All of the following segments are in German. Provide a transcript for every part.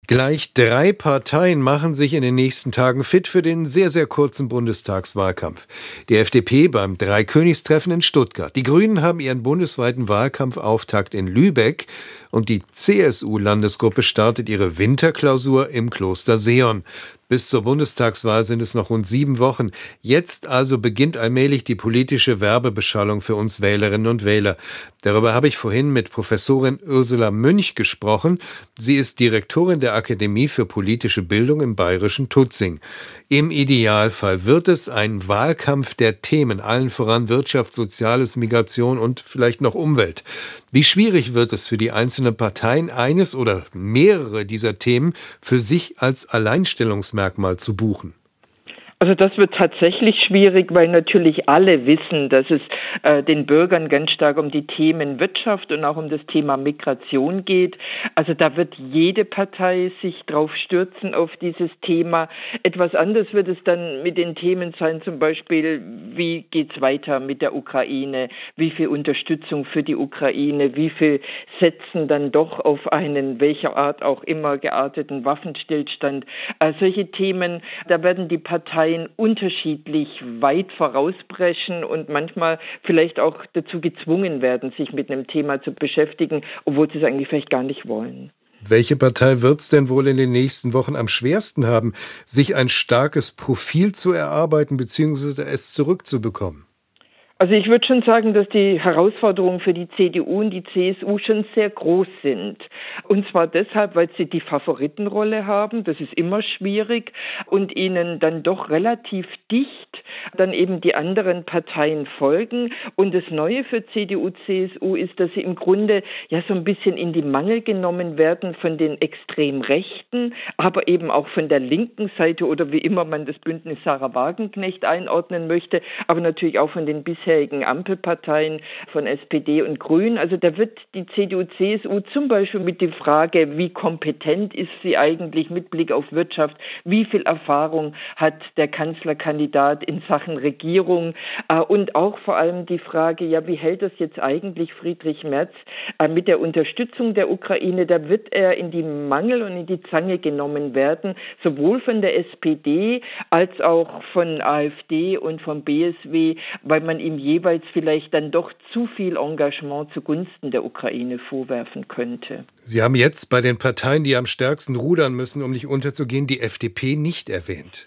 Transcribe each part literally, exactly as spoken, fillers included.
Gleich drei Parteien machen sich in den nächsten Tagen fit für den sehr, sehr kurzen Bundestagswahlkampf. Die F D P beim Dreikönigstreffen in Stuttgart. Die Grünen haben ihren bundesweiten Wahlkampfauftakt in Lübeck. Und die C S U-Landesgruppe startet ihre Winterklausur im Kloster Seeon. Bis zur Bundestagswahl sind es noch rund sieben Wochen. Jetzt also beginnt allmählich die politische Werbebeschallung für uns Wählerinnen und Wähler. Darüber habe ich vorhin mit Professorin Ursula Münch gesprochen. Sie ist Direktorin der Akademie für politische Bildung im bayerischen Tutzing. Im Idealfall wird es ein Wahlkampf der Themen, allen voran Wirtschaft, Soziales, Migration und vielleicht noch Umwelt. Wie schwierig wird es für die einzelnen Parteien, eines oder mehrere dieser Themen für sich als Alleinstellungsmerkmal zu buchen? Also das wird tatsächlich schwierig, weil natürlich alle wissen, dass es äh, den Bürgern ganz stark um die Themen Wirtschaft und auch um das Thema Migration geht. Also da wird jede Partei sich drauf stürzen auf dieses Thema. Etwas anders wird es dann mit den Themen sein, zum Beispiel, wie geht's weiter mit der Ukraine? Wie viel Unterstützung für die Ukraine? Wie viel setzen dann doch auf einen, welcher Art auch immer, gearteten Waffenstillstand? Äh, solche Themen, da werden die Parteien unterschiedlich weit vorausbrechen und manchmal vielleicht auch dazu gezwungen werden, sich mit einem Thema zu beschäftigen, obwohl sie es eigentlich vielleicht gar nicht wollen. Welche Partei wird es denn wohl in den nächsten Wochen am schwersten haben, sich ein starkes Profil zu erarbeiten bzw. es zurückzubekommen? Also ich würde schon sagen, dass die Herausforderungen für die C D U und die C S U schon sehr groß sind. Und zwar deshalb, weil sie die Favoritenrolle haben, das ist immer schwierig, und ihnen dann doch relativ dicht dann eben die anderen Parteien folgen. Und das Neue für C D U, C S U ist, dass sie im Grunde ja so ein bisschen in die Mangel genommen werden von den extrem Rechten, aber eben auch von der linken Seite oder wie immer man das Bündnis Sarah Wagenknecht einordnen möchte, aber natürlich auch von den bisherigen Ampelparteien von S P D und Grünen. Also da wird die C D U, C S U zum Beispiel mit der Frage, wie kompetent ist sie eigentlich mit Blick auf Wirtschaft, wie viel Erfahrung hat der Kanzlerkandidat in Sachen Regierung und auch vor allem die Frage, ja, wie hält das jetzt eigentlich Friedrich Merz mit der Unterstützung der Ukraine? Da wird er in die Mangel und in die Zange genommen werden, sowohl von der S P D als auch von AfD und vom B S W, weil man ihm jeweils vielleicht dann doch zu viel Engagement zugunsten der Ukraine vorwerfen könnte. Sie haben jetzt bei den Parteien, die am stärksten rudern müssen, um nicht unterzugehen, die F D P nicht erwähnt.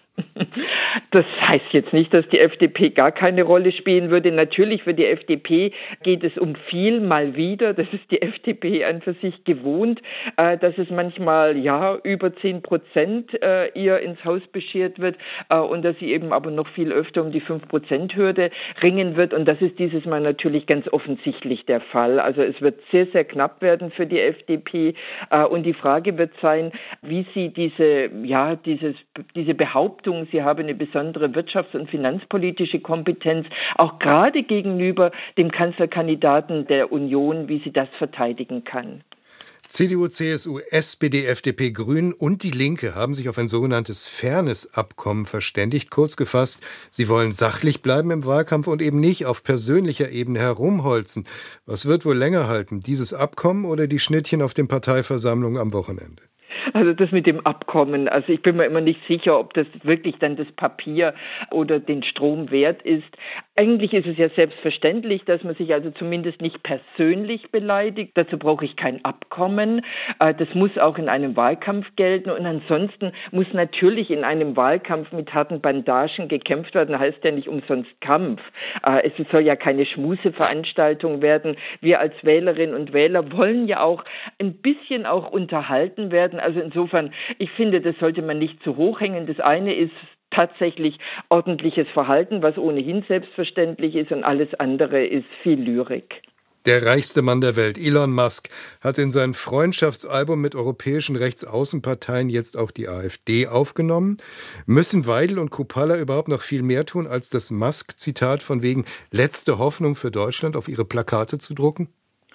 Das heißt jetzt nicht, dass die F D P gar keine Rolle spielen würde. Natürlich für die F D P geht es um viel mal wieder. Das ist die F D P an für sich gewohnt, äh, dass es manchmal ja über zehn Prozent äh, ihr ins Haus beschert wird äh, und dass sie eben aber noch viel öfter um die fünf Prozent Hürde ringen wird. Und das ist dieses Mal natürlich ganz offensichtlich der Fall. Also es wird sehr, sehr knapp werden für die F D P. Äh, und die Frage wird sein, wie sie diese, ja, dieses, diese Behauptung, sie habe eine besondere wirtschafts- und finanzpolitische Kompetenz, auch gerade gegenüber dem Kanzlerkandidaten der Union, wie sie das verteidigen kann. C D U, C S U, S P D, F D P, Grünen und die Linke haben sich auf ein sogenanntes Fairness-Abkommen verständigt. Kurz gefasst, sie wollen sachlich bleiben im Wahlkampf und eben nicht auf persönlicher Ebene herumholzen. Was wird wohl länger halten, dieses Abkommen oder die Schnittchen auf den Parteiversammlungen am Wochenende? Also das mit dem Abkommen, also ich bin mir immer nicht sicher, ob das wirklich dann das Papier oder den Strom wert ist. Eigentlich ist es ja selbstverständlich, dass man sich also zumindest nicht persönlich beleidigt. Dazu brauche ich kein Abkommen. Das muss auch in einem Wahlkampf gelten. Und ansonsten muss natürlich in einem Wahlkampf mit harten Bandagen gekämpft werden. Das heißt ja nicht umsonst Kampf. Es soll ja keine Schmuseveranstaltung werden. Wir als Wählerinnen und Wähler wollen ja auch ein bisschen auch unterhalten werden. Also insofern, ich finde, das sollte man nicht zu hoch hängen. Das eine ist tatsächlich ordentliches Verhalten, was ohnehin selbstverständlich ist, und alles andere ist viel Lyrik. Der reichste Mann der Welt, Elon Musk, hat in sein Freundschaftsalbum mit europäischen Rechtsaußenparteien jetzt auch die AfD aufgenommen. Müssen Weidel und Kupala überhaupt noch viel mehr tun, als das Musk-Zitat von wegen letzte Hoffnung für Deutschland auf ihre Plakate zu drucken?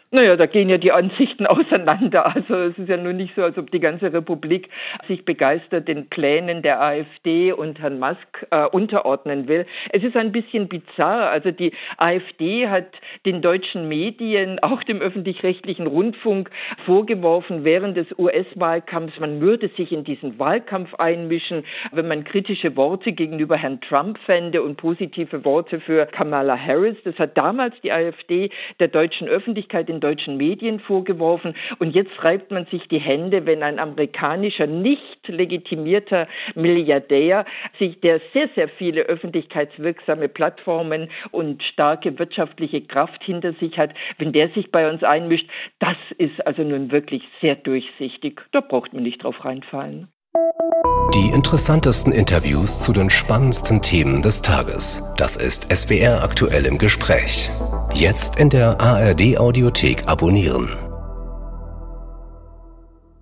Naja, da gehen ja die Ansichten auseinander. Also es ist ja nun nicht so, als ob die ganze Republik sich begeistert den Plänen der AfD und Herrn Musk äh, unterordnen will. Es ist ein bisschen bizarr. Also die AfD hat den deutschen Medien, auch dem öffentlich-rechtlichen Rundfunk, vorgeworfen während des U S-Wahlkampfs, man würde sich in diesen Wahlkampf einmischen, wenn man kritische Worte gegenüber Herrn Trump fände und positive Worte für Kamala Harris. Das hat damals die AfD der deutschen Öffentlichkeit in deutschen Medien vorgeworfen. Und jetzt reibt man sich die Hände, wenn ein amerikanischer, nicht legitimierter Milliardär, sich, der sehr, sehr viele öffentlichkeitswirksame Plattformen und starke wirtschaftliche Kraft hinter sich hat, wenn der sich bei uns einmischt, das ist also nun wirklich sehr durchsichtig. Da braucht man nicht drauf reinfallen. Die interessantesten Interviews zu den spannendsten Themen des Tages. Das ist S W R aktuell im Gespräch. Jetzt in der A R D Audiothek abonnieren.